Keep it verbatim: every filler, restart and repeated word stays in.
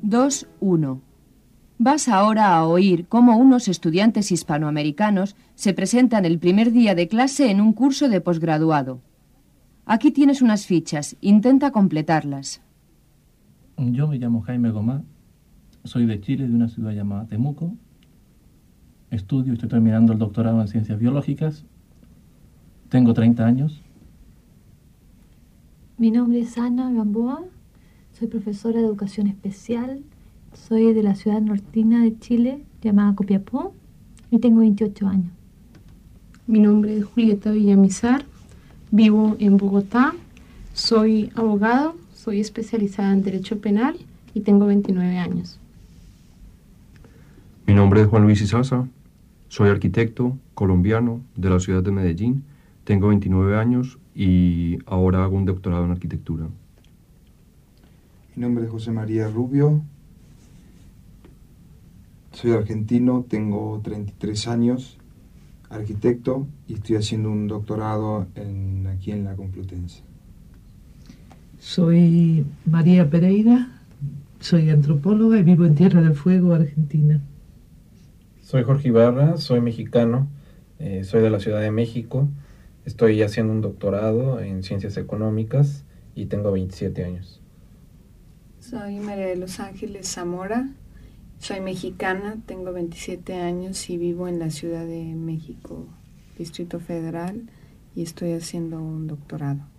dos uno. Vas ahora a oír cómo unos estudiantes hispanoamericanos se presentan el primer día de clase en un curso de posgraduado. Aquí tienes unas fichas. Intenta completarlas. Yo me llamo Jaime Gomá. Soy de Chile, de una ciudad llamada Temuco. Estudio, estoy terminando el doctorado en Ciencias Biológicas. Tengo treinta años. Mi nombre es Ana Gamboa. Soy profesora de Educación Especial. Soy de la ciudad nortina de Chile, llamada Copiapó, y tengo veintiocho años. Mi nombre es Julieta Villamizar, vivo en Bogotá, soy abogado, soy especializada en Derecho Penal y tengo veintinueve años. Mi nombre es Juan Luis Izaza, soy arquitecto colombiano de la ciudad de Medellín, tengo veintinueve años y ahora hago un doctorado en arquitectura. Mi nombre es José María Rubio. Soy argentino, tengo treinta y tres años, arquitecto, y estoy haciendo un doctorado en, aquí en la Complutense. Soy María Pereira, soy antropóloga y vivo en Tierra del Fuego, Argentina. Soy Jorge Ibarra, soy mexicano, eh, soy de la Ciudad de México, estoy haciendo un doctorado en Ciencias Económicas y tengo veintisiete años. Soy María de los Ángeles Zamora. Soy mexicana, tengo veintisiete años y vivo en la Ciudad de México, Distrito Federal, y estoy haciendo un doctorado.